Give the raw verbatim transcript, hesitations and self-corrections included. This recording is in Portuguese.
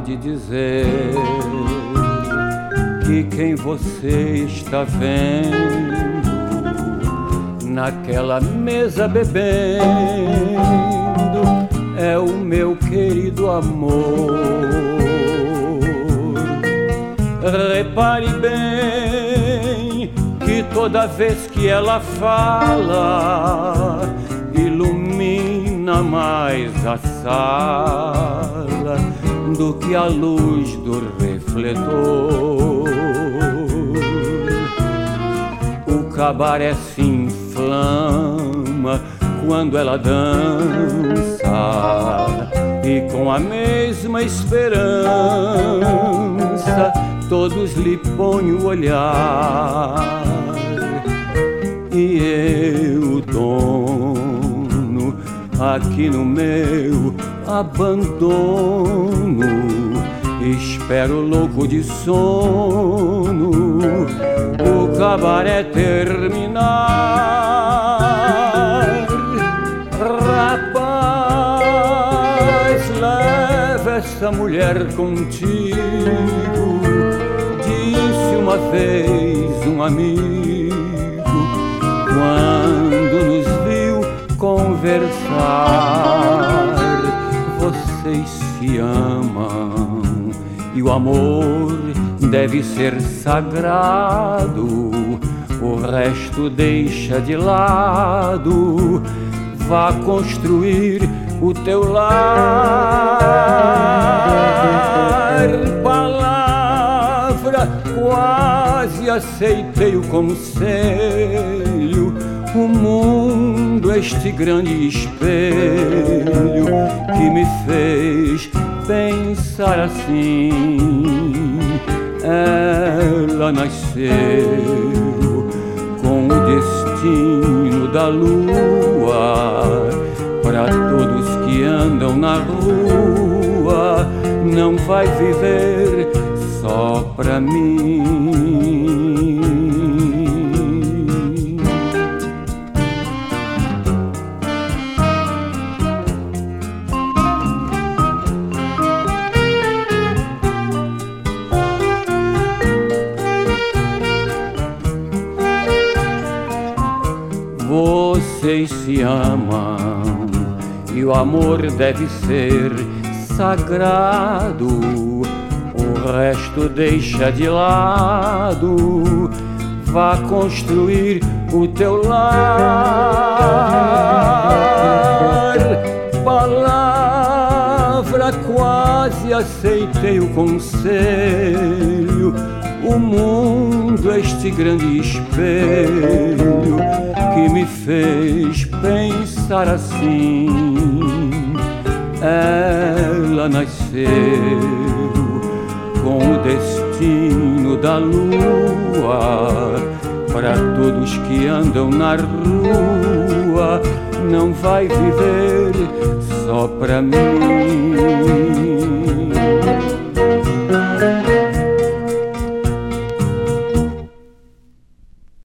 de dizer que quem você está vendo naquela mesa bebendo é o meu querido amor. Repare bem que toda vez que ela fala ilumina mais a sala do que a luz do refletor. O cabaré se inflama quando ela dança e com a mesma esperança todos lhe põem o olhar. E eu, dono, aqui no meu abandono, espero louco de sono o cabaré terminar. Rapaz, leva essa mulher contigo, disse uma vez um amigo quando nos viu conversar. Vocês se amam e o amor deve ser sagrado, o resto deixa de lado. Vá construir o teu lar. Palavra, quase aceitei o conselho. O mundo, este grande espelho que me fez pensar assim. Ela nasceu com o destino da lua. Para todos que andam na rua, não vai viver só pra mim. Vocês se amam e o amor deve ser sagrado, o resto deixa de lado. Vá construir o teu lar. Palavra, quase aceitei o conselho. O mundo, este grande espelho que me fez pensar assim. Ela nasceu com o destino da lua. Para todos que andam na rua, não vai viver só pra mim.